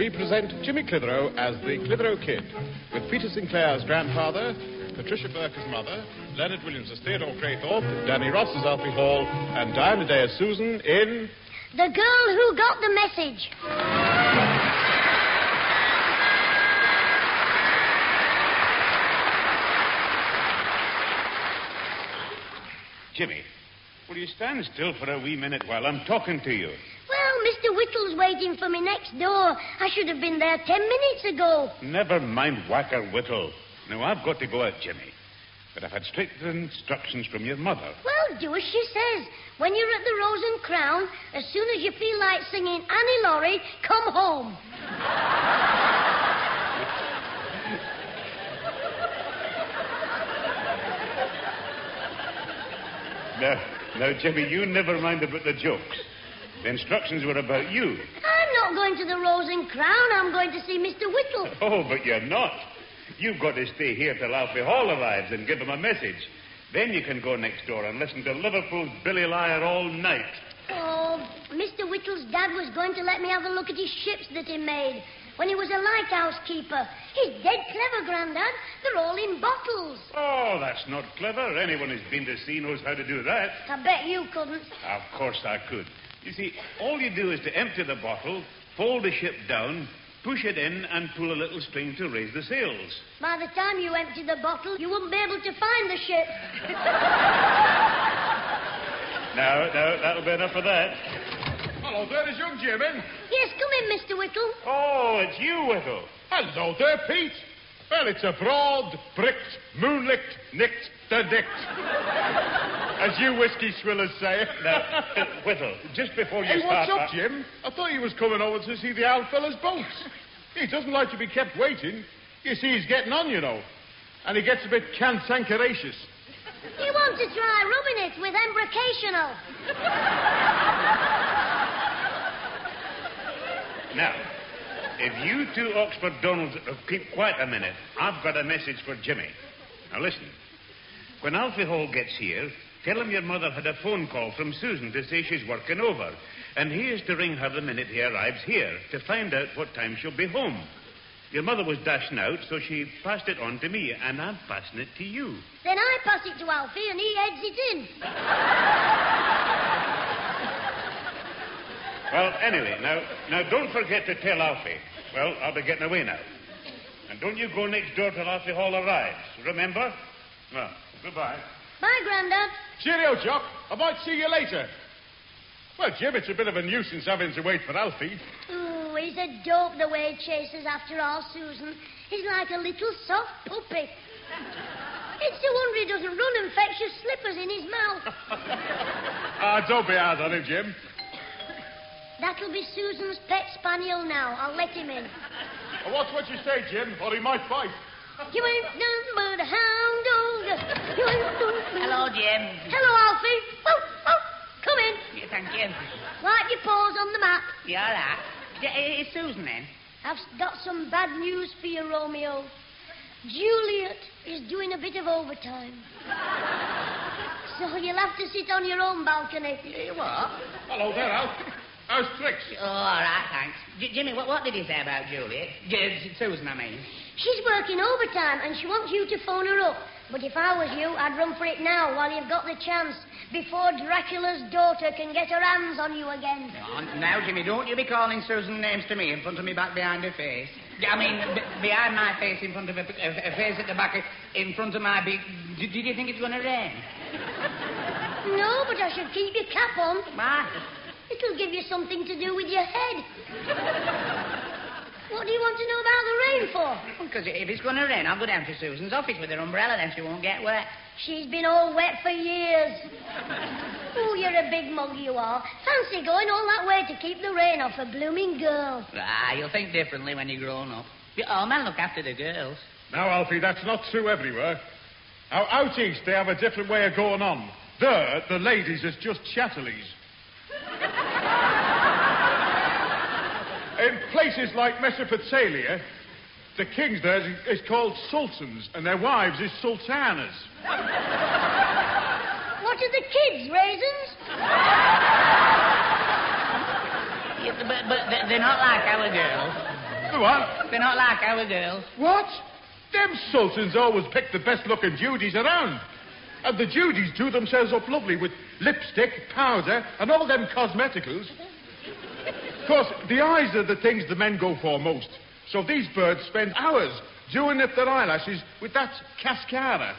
we present Jimmy Clitheroe as the Clitheroe Kid, with Peter Sinclair as grandfather, Patricia Burke as mother, Leonard Williams as Theodore Craythorpe, Danny Ross as Alfie Hall, and Diana Day as Susan in... The Girl Who Got the Message. Jimmy, will you stand still for a wee minute while I'm talking to you? Well, Mr. Whittle's waiting for me next door. I should have been there 10 minutes ago. Never mind Whacker Whittle. Now, I've got to go out, Jimmy. But I've had strict instructions from your mother. Well, do as she says. When you're at the Rose and Crown, as soon as you feel like singing Annie Laurie, come home. Now, Jimmy, you never mind about the jokes. The instructions were about you. I'm not going to the Rose and Crown. I'm going to see Mr. Whittle. Oh, but you're not. You've got to stay here till Alfie Hall arrives and give him a message. Then you can go next door and listen to Liverpool's Billy Liar all night. Oh, Mr. Whittle's dad was going to let me have a look at his ships that he made when he was a lighthouse keeper. He's dead clever, Grandad. They're all in bottles. Oh, that's not clever. Anyone who's been to sea knows how to do that. I bet you couldn't. Of course I could. You see, all you do is to empty the bottle, fold the ship down, push it in, and pull a little string to raise the sails. By the time you empty the bottle, you wouldn't be able to find the ship. No, that'll be enough of that. Hello there, is young Jim in? Yes, come in, Mr. Whittle. Oh, it's you, Whittle. Hello there, Pete. Well, it's a broad, bricked, moonlit, nicked, dicked. As you whiskey swillers say. Now, Whittle, just before you Hey, start... what's up, Jim? I thought he was coming over to see the old fella's boats. He doesn't like to be kept waiting. You see, he's getting on, you know. And he gets a bit cantankerous. You want to try rubbing it with embrocational? Now, if you two Oxford Donalds keep quiet a minute, I've got a message for Jimmy. Now, listen. When Alfie Hall gets here, tell him your mother had a phone call from Susan to say she's working over. And he is to ring her the minute he arrives here to find out what time she'll be home. Your mother was dashing out, so she passed it on to me, and I'm passing it to you. Then I pass it to Alfie, and he heads it in. Well, anyway, now don't forget to tell Alfie. Well, I'll be getting away now. And don't you go next door till Alfie Hall arrives. Remember? Well, goodbye. Bye, Grandad. Cheerio, Jock. I might see you later. Well, Jim, it's a bit of a nuisance having to wait for Alfie. Ooh, he's a dope the way he chases after our Susan. He's like a little soft puppy. It's a wonder he doesn't run and fetch your slippers in his mouth. Don't be hard on him, Jim. That'll be Susan's pet spaniel now. I'll let him in. Watch what you say, Jim, or he might bite. You ain't none but a hound dog. You ain't none... Hello, Jim. Hello, Alfie. Oh, come in. Yeah, thank you. Wipe your paws on the mat. Yeah, all right. Is Susan in? I've got some bad news for you, Romeo. Juliet is doing a bit of overtime. So you'll have to sit on your own balcony. What? Hello there, Alfie. How's tricks? Oh, all right, thanks. Jimmy, what did he say about Juliet? Susan, I mean. She's working overtime, and she wants you to phone her up. But if I was you, I'd run for it now while you've got the chance, before Dracula's daughter can get her hands on you again. Now, Jimmy, don't you be calling Susan names to me in front of me back behind her face. I mean, behind my face, in front of her face at the back, in front of my big... Did you think it's going to rain? No, but I should keep your cap on. Why? It'll give you something to do with your head. What do you want to know about the rain for? Because if it's going to rain, I'll go down to Susan's office with her umbrella, then she won't get wet. She's been all wet for years. Oh, you're a big mug, you are. Fancy going all that way to keep the rain off a blooming girl. You'll think differently when you're grown up. Oh, man, look after the girls. Now, Alfie, that's not true everywhere. Now, out east, they have a different way of going on. There, the ladies is just chatterleys. In places like Mesopotamia, the kings there is called sultans, and their wives is sultanas. What are the kids, raisins? Yeah, but they're not like our girls. Go on. They're not like our girls. What? Them sultans always pick the best-looking Judies around. And the Judies do themselves up lovely with lipstick, powder, and all them cosmeticals. Of course, the eyes are the things the men go for most. So these birds spend hours doing up their eyelashes with that cascara.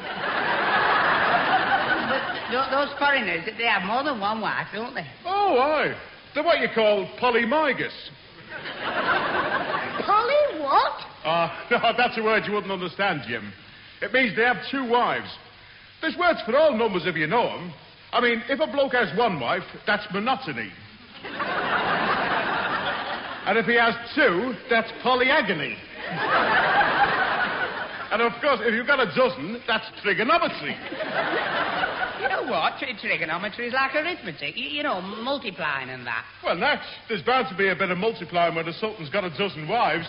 But those foreigners, they have more than one wife, don't they? Oh, aye. They're what you call polymygus. Polly what? No, that's a word you wouldn't understand, Jim. It means they have two wives. There's words for all numbers if you know them. I mean, if a bloke has one wife, that's monotony. And if he has two, that's polyagony. And of course, if you've got a dozen, that's trigonometry. You know what? Trigonometry is like arithmetic. You know, multiplying and that. Well, Natch, there's bound to be a bit of multiplying when the Sultan's got a dozen wives.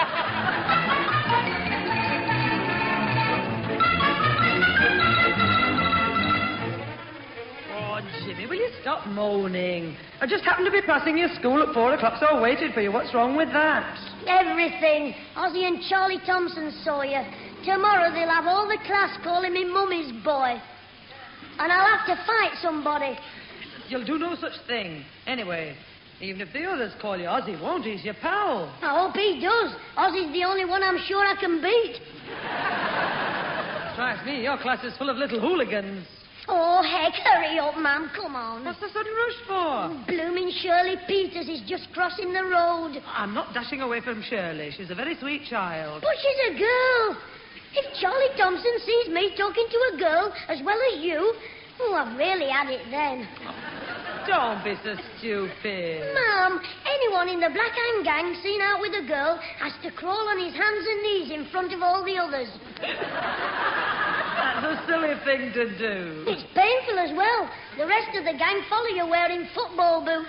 Oh, Jimmy, will you stop moaning? I just happened to be passing your school at 4 o'clock, so I waited for you. What's wrong with that? Everything. Ozzy and Charlie Thompson saw you. Tomorrow they'll have all the class calling me Mummy's boy. And I'll have to fight somebody. You'll do no such thing. Anyway, even if the others call you Ozzy, won't he? He's your pal. I hope he does. Ozzy's the only one I'm sure I can beat. Strikes me, your class is full of little hooligans. Oh, heck, hurry up, ma'am. Come on. What's the sudden rush for? Blooming Shirley Peters is just crossing the road. I'm not dashing away from Shirley. She's a very sweet child. But she's a girl. If Charlie Thompson sees me talking to a girl as well as you, oh, I've really had it then. Don't be so stupid. Ma'am, anyone in the Black Hand Gang seen out with a girl has to crawl on his hands and knees in front of all the others. That's a silly thing to do. It's painful as well. The rest of the gang follow you wearing football boots.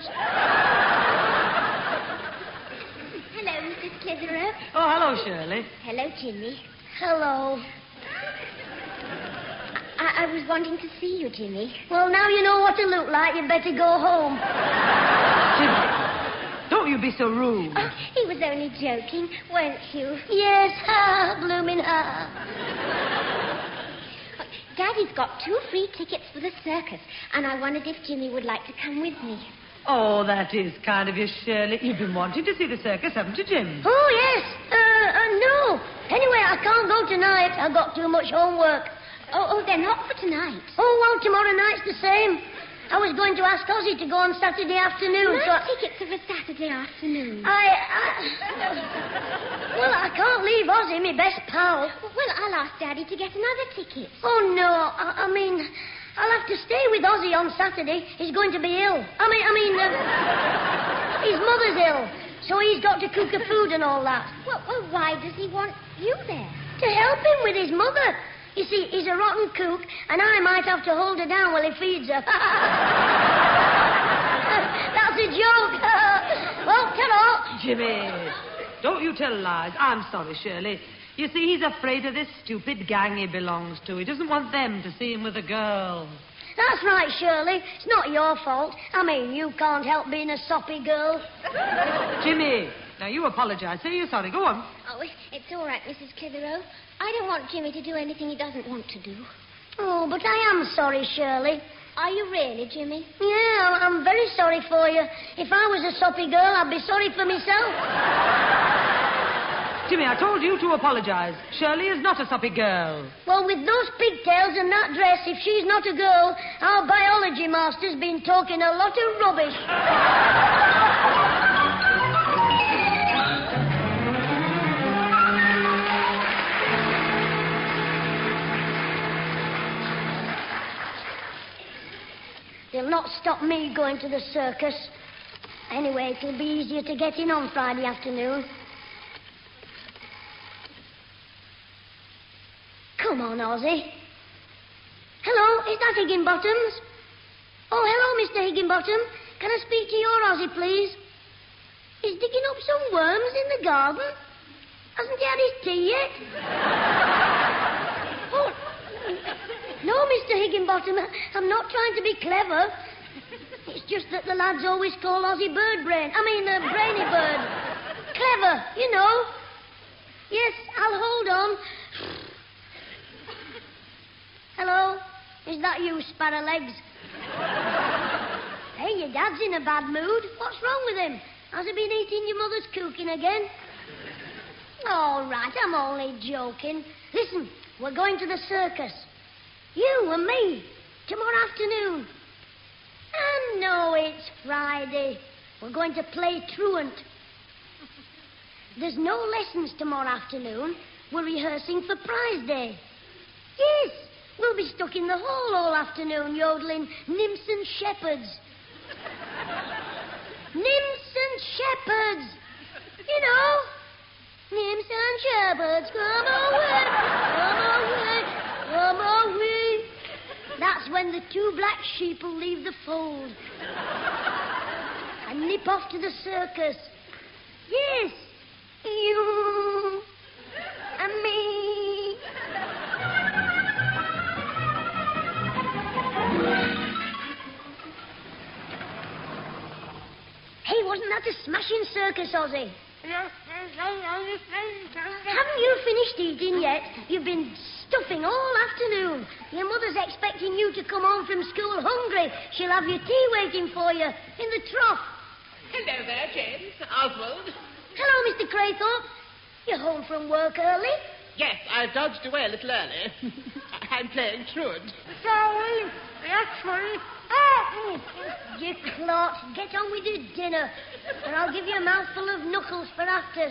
Hello, Mrs. Clitheroe. Oh, hello, Shirley. Hello, Jimmy. Hello. I was wanting to see you, Jimmy. Well, now you know what to look like. You'd better go home. Jimmy, don't you be so rude. Oh, he was only joking, weren't you? Yes, ha, blooming ha. Daddy's got 2 free tickets for the circus, and I wondered if Jimmy would like to come with me. Oh, that is kind of you, Shirley. You've been wanting to see the circus, haven't you, Jim? Oh, yes. No. Anyway, I can't go tonight. I've got too much homework. Oh, they're not for tonight. Oh, well, tomorrow night's the same. I was going to ask Ozzy to go on Saturday afternoon. My tickets are for Saturday afternoon. Well, I can't leave Ozzy, my best pal. Well, I'll ask Daddy to get another ticket. Oh, no. I mean, I'll have to stay with Ozzy on Saturday. He's going to be ill. His mother's ill, so he's got to cook her food and all that. Well, why does he want you there? To help him with his mother. You see, he's a rotten cook, and I might have to hold her down while he feeds her. That's a joke. Well, ta-ra. Jimmy, don't you tell lies. I'm sorry, Shirley. You see, he's afraid of this stupid gang he belongs to. He doesn't want them to see him with a girl. That's right, Shirley. It's not your fault. I mean, you can't help being a soppy girl. Jimmy, now you apologize. Say you're sorry. Go on. Oh, it's all right, Mrs. Clitheroe. I don't want Jimmy to do anything he doesn't want to do. Oh, but I am sorry, Shirley. Are you really, Jimmy? Yeah, I'm very sorry for you. If I was a soppy girl, I'd be sorry for myself. Jimmy, I told you to apologize. Shirley is not a soppy girl. Well, with those pigtails and that dress, if she's not a girl, our biology master's been talking a lot of rubbish. They'll not stop me going to the circus. Anyway, it'll be easier to get in on Friday afternoon. Come on, Ozzy. Hello, is that Higginbottoms? Oh, hello, Mr. Higginbottom. Can I speak to your Ozzy, please? He's digging up some worms in the garden. Hasn't he had his tea yet? Oh, no, Mr. Higginbottom. I'm not trying to be clever. It's just that the lads always call Ozzy Brainy Bird. clever, you know. Yes, I'll hold on. Hello? Is that you, Sparrowlegs? Hey, your dad's in a bad mood. What's wrong with him? Has he been eating your mother's cooking again? All right, I'm only joking. Listen, we're going to the circus. You and me. Tomorrow afternoon. I know it's Friday. We're going to play truant. There's no lessons tomorrow afternoon. We're rehearsing for prize day. Yes, we'll be stuck in the hall all afternoon yodeling Nymphs and Shepherds. Nymphs and Shepherds. You know, Nymphs and Shepherds, come away, come away, come away. That's when the two black sheep will leave the fold and nip off to the circus. Yes, you and me. Hey, wasn't that a smashing circus, Ozzy? Haven't you finished eating yet? You've been stuffing all afternoon. Your mother's expecting you to come home from school hungry. She'll have your tea waiting for you in the trough. Hello there, James. Oswald. Hello, Mr. Craythorpe. You're home from work early? Yes, I dodged away a little early. I'm playing truant. Sorry. Actually. You clot. Get on with your dinner, and I'll give you a mouthful of knuckles for afters.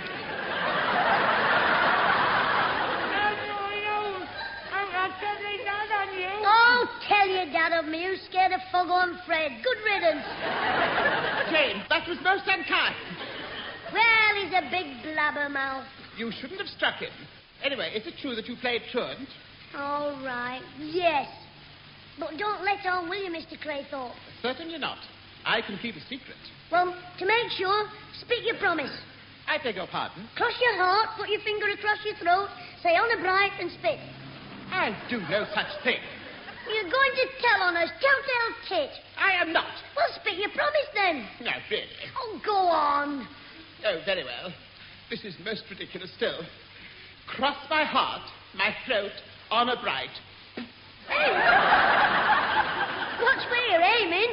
Oh, tell your dad of me who's scared of Foghorn Fred. Good riddance. James, that was most unkind. Well, he's a big blabbermouth. You shouldn't have struck him. Anyway, is it true that you played truant? All right, yes. But don't let on, will you, Mr. Craythorpe? Certainly not. I can keep a secret. Well, to make sure, speak your promise. I beg your pardon. Cross your heart, put your finger across your throat, say honour bright and spit. I'll do no such thing. You're going to tell on us, tell tit. I am not. Well, spit your promise then. No, really. Oh, go on. Oh, very well. This is most ridiculous still. Cross my heart, my throat, honour bright. Hey! Watch where you're aiming.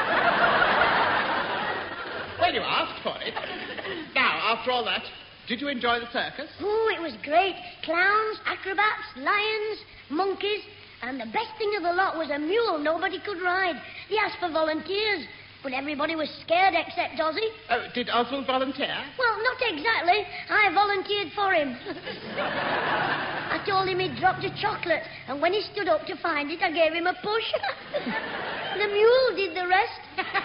Well, you asked for it. Now, after all that, did you enjoy the circus? Oh, it was great. Clowns, acrobats, lions, monkeys, and the best thing of the lot was a mule nobody could ride. They asked for volunteers, but everybody was scared except Ozzy. Oh, did Oswald volunteer? Well, not exactly. I volunteered for him. I told him he'd dropped a chocolate, and when he stood up to find it, I gave him a push. The mule did the rest.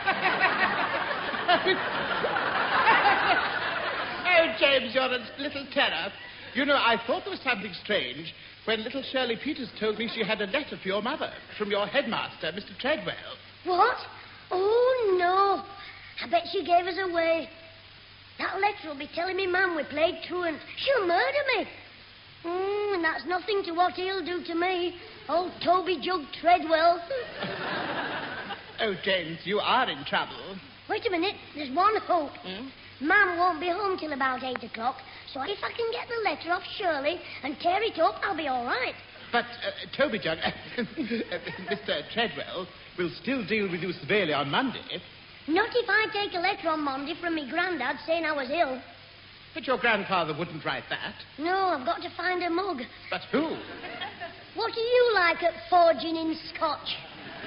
Oh, James, you're a little terror. You know, I thought there was something strange when little Shirley Peters told me she had a letter for your mother from your headmaster, Mr. Treadwell. What? Oh, no. I bet she gave us away. That letter will be telling me Mum we played truant. She'll murder me. And that's nothing to what he'll do to me. Old Toby Jug Treadwell. Oh, James, you are in trouble. Wait a minute. There's one hope. Mum won't be home till about 8 o'clock, so if I can get the letter off Shirley and tear it up, I'll be all right. But Toby Jug, Mr. Treadwell will still deal with you severely on Monday. Not if I take a letter on Monday from me grandad saying I was ill. But your grandfather wouldn't write that. No, I've got to find a mug. But who? What do you like at forging in Scotch?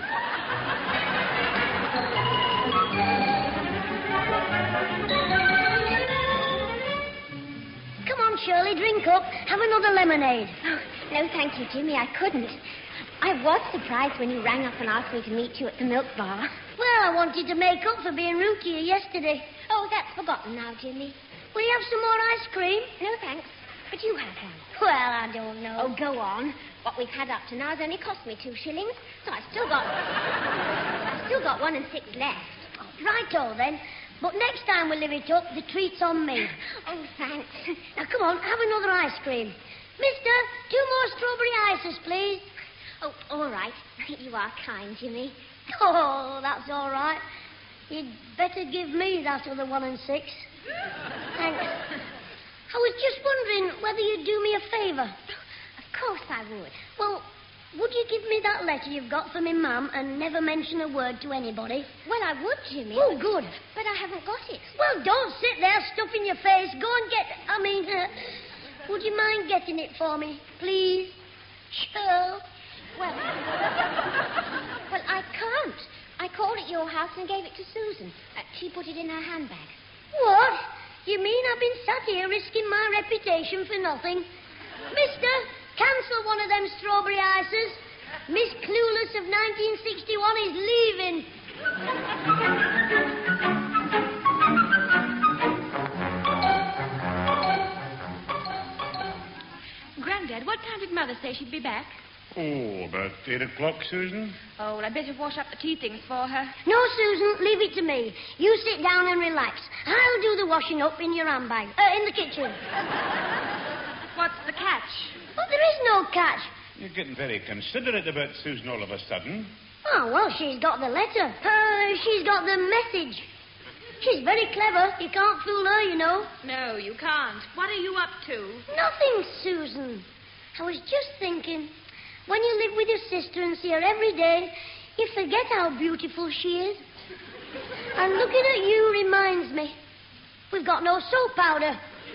Come on, Shirley, drink up. Have another lemonade. Oh, no, thank you, Jimmy. I couldn't. I was surprised when you rang up and asked me to meet you at the milk bar. Well, I wanted to make up for being rude to you yesterday. Oh, that's forgotten now, Jimmy. Will you have some more ice cream? No, thanks. But you have one. Well, I don't know. Oh, go on. What we've had up to now has only cost me 2 shillings, so I've still got 1 and 6 left. Righto, then. But next time we live it up, the treat's on me. Oh, thanks. Now, come on, have another ice cream. Mister, 2 more strawberry ices, please. Oh, all right. You are kind, Jimmy. Oh, that's all right. You'd better give me that other 1 and 6. Thanks. I was just wondering whether you'd do me a favour. Of course I would. Well, would you give me that letter you've got for me mum and never mention a word to anybody? Well, I would, Jimmy. Oh, good. But I haven't got it. Well, don't sit there stuffing your face. Go and get... would you mind getting it for me, please? Sure. Well, I can't. I called at your house and gave it to Susan. She put it in her handbag. What? You mean I've been sat here risking my reputation for nothing? Mister, cancel one of them strawberry ices. Miss Clueless of 1961 is leaving. Grandad, what time did Mother say she'd be back? Oh, about 8 o'clock, Susan. Oh, well, I'd better wash up the tea things for her. No, Susan, leave it to me. You sit down and relax. I'll do the washing up in your handbag. In the kitchen. What's the catch? But there is no catch. You're getting very considerate about Susan all of a sudden. Oh, well, she's got the letter. She's got the message. She's very clever. You can't fool her, you know. No, you can't. What are you up to? Nothing, Susan. I was just thinking, when you live with your sister and see her every day, you forget how beautiful she is. And looking at you reminds me, we've got no soap powder.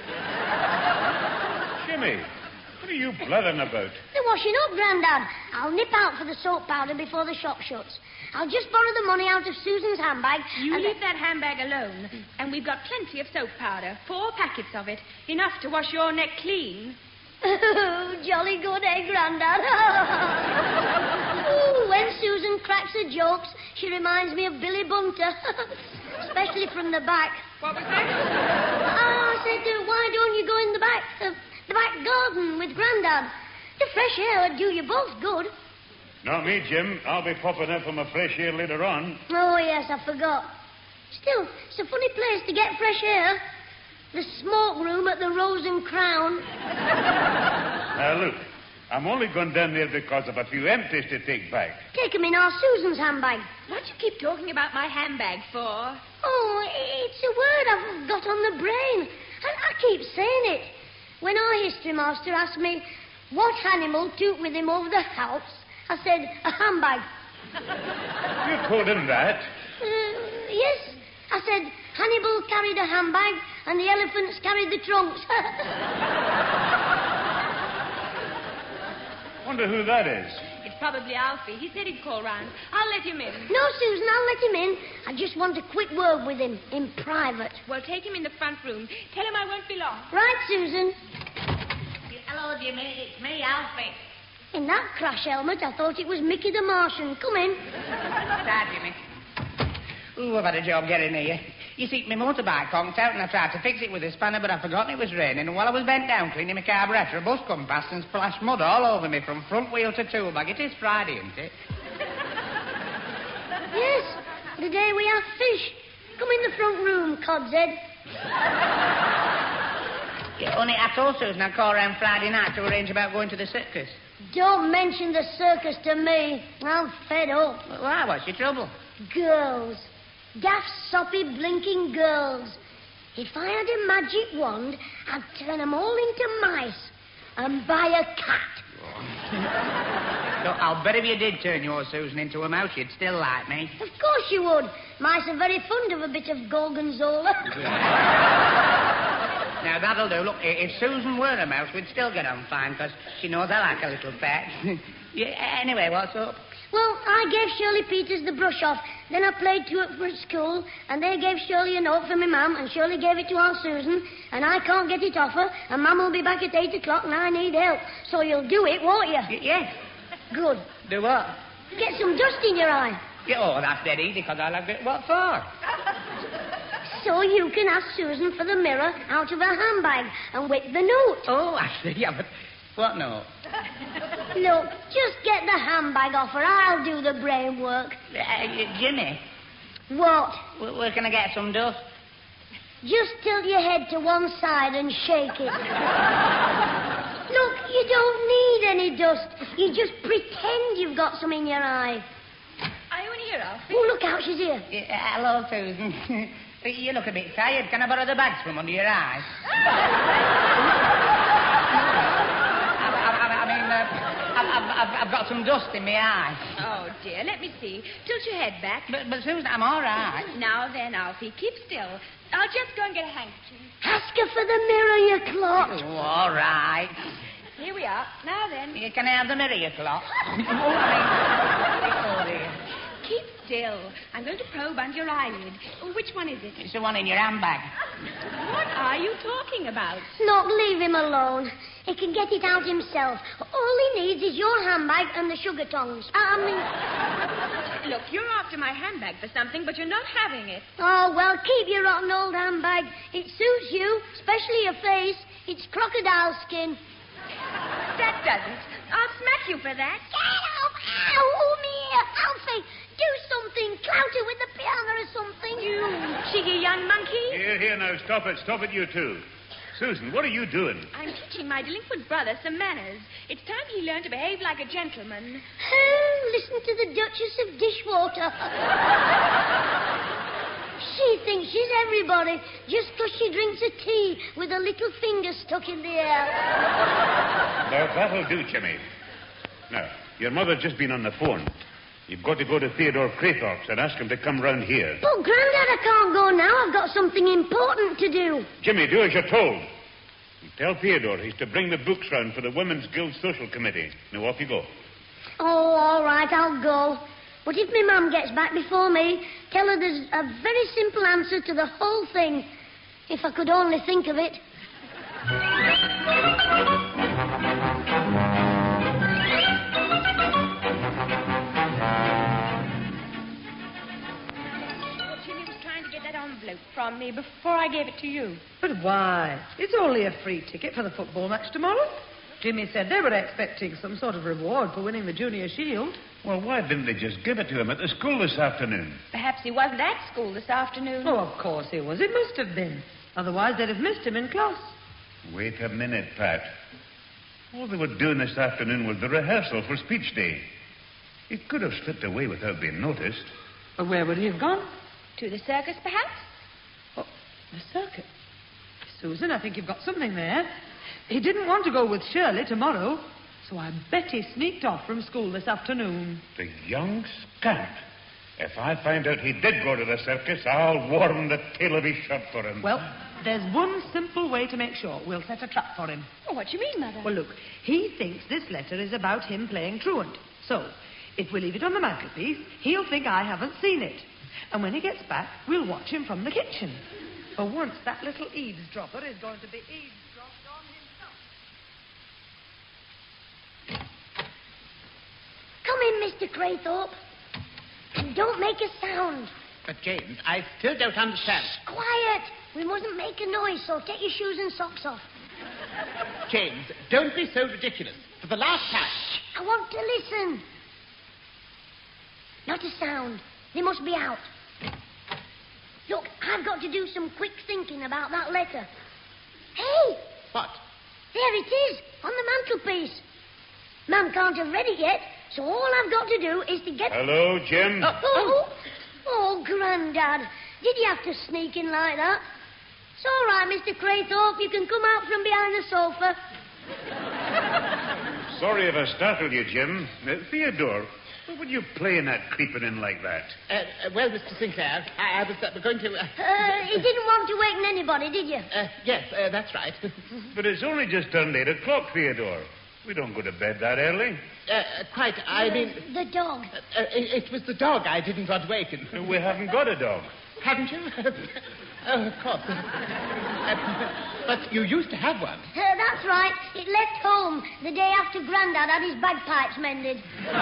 Jimmy, what are you blathering about? They're washing up, Grandad. I'll nip out for the soap powder before the shop shuts. I'll just borrow the money out of Susan's handbag. You leave that handbag alone, and we've got plenty of soap powder. 4 packets of it. Enough to wash your neck clean. Oh, jolly good, eh, Grandad? Ooh, when Susan cracks her jokes, she reminds me of Billy Bunter. Especially from the back. What was that? I said, why don't you go in the back garden with Grandad? The fresh air would do you both good. Not me, Jim. I'll be popping out for my fresh air later on. Oh, yes, I forgot. Still, it's a funny place to get fresh air. The smoke room at the Rose and Crown. Now, look, I'm only going down there because of a few empties to take back. Take 'em in our Susan's handbag. What do you keep talking about my handbag for? Oh, it's a word I've got on the brain. And I keep saying it. When our history master asked me what animal took with him over the house, I said, a handbag. You told him that? Yes. I said, Hannibal carried a handbag and the elephants carried the trunks. Wonder who that is. It's probably Alfie. He said he'd call round. I'll let him in. No, Susan, I'll let him in. I just want a quick word with him in private. Well, take him in the front room. Tell him I won't be long. Right, Susan. Hello, Jimmy. It's me, Alfie. In that crash helmet, I thought it was Mickey the Martian. Come in. Start, Jimmy. Ooh, I've had a job getting here. You see, my motorbike conked out and I tried to fix it with a spanner, but I'd forgotten it was raining, and while I was bent down cleaning my carburettor, a bus come past and splashed mud all over me from front wheel to tool bag. It is Friday, isn't it? Yes, the day we have fish. Come in the front room, Cod's head. Yeah, only I told Susan I'd call around Friday night to arrange about going to the circus. Don't mention the circus to me. I'm fed up. Why? What's your trouble? Girls. Daft, soppy, blinking girls. If I had a magic wand, I'd turn them all into mice and buy a cat. Look, I'll bet if you did turn your Susan into a mouse, you'd still like me. Of course you would. Mice are very fond of a bit of gorgonzola. Now, that'll do. Look, if Susan were a mouse, we'd still get on fine, because she knows I like a little pet. Yeah, anyway, what's up? Well, I gave Shirley Peters the brush off. Then I played to it for school, and they gave Shirley a note from my mum, and Shirley gave it to Aunt Susan, and I can't get it off her, and Mum will be back at 8 o'clock, and I need help. So you'll do it, won't you? Yes. Good. Do what? Get some dust in your eye. Yeah, oh, that's dead easy, because I love it. What for? So you can ask Susan for the mirror out of her handbag and whip the note. Oh, I see. Yeah, but what note? Look, just get the handbag off her. I'll do the brain work. Jimmy. What? Where can I get some dust? Just tilt your head to one side and shake it. Look, you don't need any dust. You just pretend you've got some in your eye. Are you in here, Alfie? Oh, look out, she's here. Yeah, hello, Susan. You look a bit tired. Can I borrow the bags from under your eyes? I've got some dust in my eyes. Oh, dear. Let me see. Tilt your head back. But Susan, I'm all right. Now then, Alfie, keep still. I'll just go and get a handkerchief. Ask her for the mirror, you clot. Oh, all right. Here we are. Now then. Can I have the mirror, you clock? Oh, dear. Keep still. I'm going to probe under your eyelid. Oh, which one is it? It's the one in your handbag. What are you talking about? Look, leave him alone. He can get it out himself. All he needs is your handbag and the sugar tongs. Look, you're after my handbag for something, but you're not having it. Oh, well, keep your rotten old handbag. It suits you, especially your face. It's crocodile skin. That doesn't. I'll smack you for that. Get up! Ow, me here. Alfie, do something. Clout it with the piano or something. You cheeky young monkey. Here, now, stop it, you two. Susan, what are you doing? I'm teaching my delinquent brother some manners. It's time he learned to behave like a gentleman. Listen to the Duchess of Dishwater. She thinks she's everybody just because she drinks a tea with her little finger stuck in the air. Now, that'll do, Jimmy. Now, your mother's just been on the phone. You've got to go to Theodore Craythorpe's and ask him to come round here. But, Grandad, I can't go now. I've got something important to do. Jimmy, do as you're told. And tell Theodore he's to bring the books round for the Women's Guild Social Committee. Now, off you go. Oh, all right, I'll go. But if my mum gets back before me, tell her there's a very simple answer to the whole thing. If I could only think of it. Jimmy was trying to get that envelope from me before I gave it to you. But why? It's only a free ticket for the football match tomorrow. Jimmy said they were expecting some sort of reward for winning the Junior Shield. Well, why didn't they just give it to him at the school this afternoon? Perhaps he wasn't at school this afternoon. Oh, of course he was. It must have been. Otherwise, they'd have missed him in class. Wait a minute, Pat. All they were doing this afternoon was the rehearsal for speech day. He could have slipped away without being noticed. But where would he have gone? To the circus, perhaps? Oh, the circuit. Susan, I think you've got something there. He didn't want to go with Shirley tomorrow, so I bet he sneaked off from school this afternoon. The young scamp. If I find out he did go to the circus, I'll warn the tail of his shirt for him. Well, there's one simple way to make sure. We'll set a trap for him. Oh, what do you mean, Mother? Well, look, he thinks this letter is about him playing truant. So, if we leave it on the mantelpiece, he'll think I haven't seen it. And when he gets back, we'll watch him from the kitchen. For once, that little eavesdropper is going to be eavesdropped on himself. Come in, Mr. Craythorpe. And don't make a sound. But, James, I still don't understand. Quiet. We mustn't make a noise, so take your shoes and socks off. James, don't be so ridiculous. For the last time. I want to listen. Not a sound. They must be out. Look, I've got to do some quick thinking about that letter. Hey! What? There it is, on the mantelpiece. Mum can't have read it yet, so all I've got to do is to get... Hello, Jim. Oh, Grandad. Did you have to sneak in like that? It's all right, Mr. Craythorpe. You can come out from behind the sofa. Sorry if I startled you, Jim. Theodore, what were you playing at creeping in like that? Well, Mr. Sinclair, I was going to... You didn't want to waken anybody, did you? Yes, that's right. But it's only just turned 8 o'clock, Theodore. We don't go to bed that early. Quite, I mean... The dog. It was the dog I didn't want to waken. We haven't got a dog. Haven't you? Oh, of course. But you used to have one. That's right. It left home the day after Grandad had his bagpipes mended.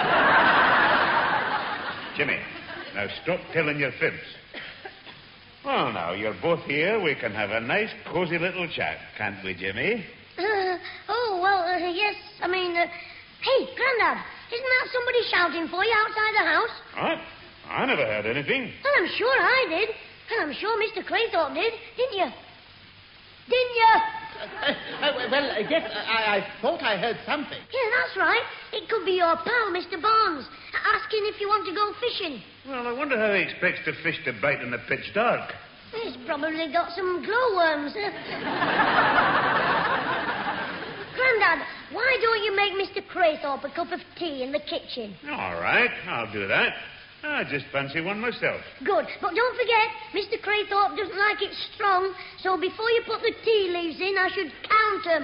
Jimmy, now stop telling your fibs. Well, now, you're both here. We can have a nice, cozy little chat, can't we, Jimmy? Yes. I mean, hey, Grandad, isn't that somebody shouting for you outside the house? What? I never heard anything. Well, I'm sure I did. And I'm sure Mr. Craythorpe did, didn't you? Didn't you? Yes, I thought I heard something. Yeah, that's right. It could be your pal, Mr. Barnes, asking if you want to go fishing. Well, I wonder how he expects to fish to bite in the pitch dark. He's probably got some glowworms. Grandad, why don't you make Mr. Craythorpe a cup of tea in the kitchen? All right, I'll do that. I just fancy one myself. Good. But don't forget, Mr. Craythorpe doesn't like it strong, so before you put the tea leaves in, I should count them.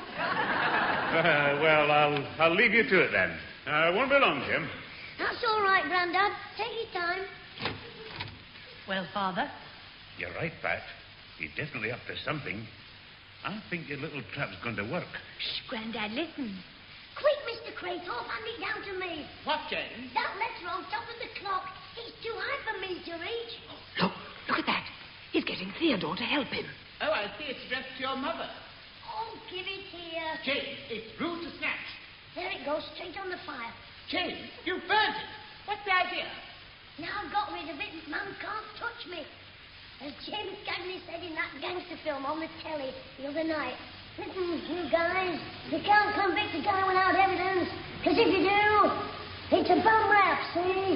Well, I'll leave you to it then. Won't be long, Jim. That's all right, Grandad. Take your time. Well, Father? You're right, Pat. He's definitely up to something. I think your little trap's going to work. Shh, Grandad, listen. Quick, Mr. Craythorpe, hand it down to me. What, Jane? That letter on top of the clock. It's too high for me to reach. Look at that. He's getting Theodore to help him. Oh, I see it's addressed to your mother. Oh, give it here. Jane, it's rude to snatch. There it goes, straight on the fire. Jane, you burned it. What's the idea? Now I've got rid of it, man can't touch me. As James Cagney said in that gangster film on the telly the other night. Listen, you guys, you can't convict a guy without evidence. Because if you do, it's a bum rap, see?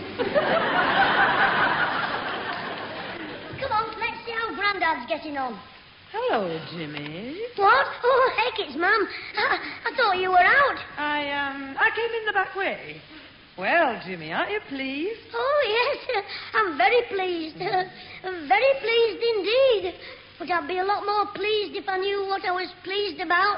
Come on, let's see how Grandad's getting on. Hello, Jimmy. What? Oh, heck, it's Mum. I thought you were out. I came in the back way. Well, Jimmy, aren't you pleased? Oh, yes, I'm very pleased. Very pleased indeed. But I'd be a lot more pleased if I knew what I was pleased about.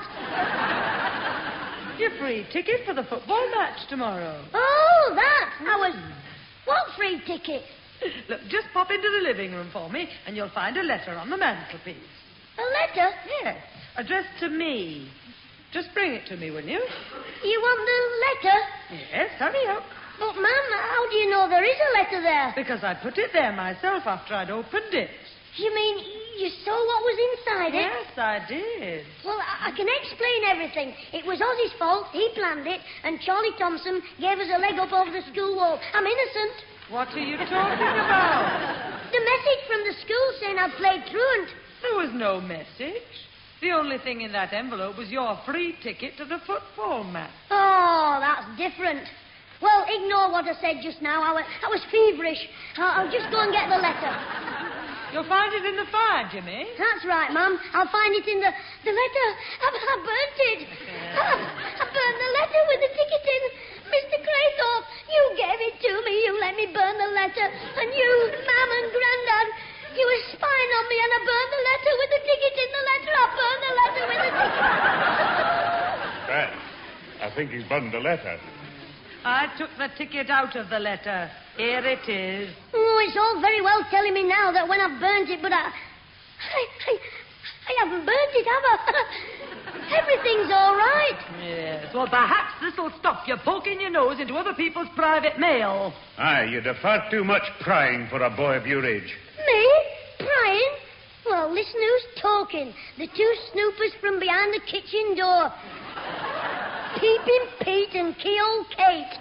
Your free ticket for the football match tomorrow. Oh, that. What free ticket? Look, just pop into the living room for me, and you'll find a letter on the mantelpiece. A letter? Yes, addressed to me. Just bring it to me, will you? You want the letter? Yes, hurry up. But, Mum, how do you know there is a letter there? Because I put it there myself after I'd opened it. You mean you saw what was inside it? Yes, I did. Well, I can explain everything. It was Ozzy's fault. He planned it. And Charlie Thompson gave us a leg up over the school wall. I'm innocent. What are you talking about? The message from the school saying I played truant. There was no message. The only thing in that envelope was your free ticket to the football match. Oh, that's different. Well, ignore what I said just now. I was feverish. I'll just go and get the letter. You'll find it in the fire, Jimmy. That's right, Mum. I'll find it in the letter. I burnt it. I burned the letter with the ticket in. Mr. Craythorpe, you gave it to me. You let me burn the letter. And you, Mum and Grandad, you were spying on me, and I burned the letter with the ticket in the letter. I burned the letter with the ticket. Pat, I think he's burned the letter. I took the ticket out of the letter. Here it is. Oh, it's all very well telling me now that when I've burnt it, but I haven't burnt it, have I? Everything's all right. Yes, well, perhaps this'll stop you poking your nose into other people's private mail. Aye, you'd have far too much prying for a boy of your age. Me? Prying? Well, listen who's talking. The two snoopers from behind the kitchen door. Peeping Pete and Keyhole Kate.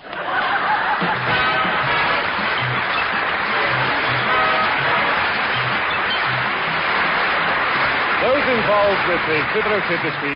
Those involved with the Clitheroe Kid this week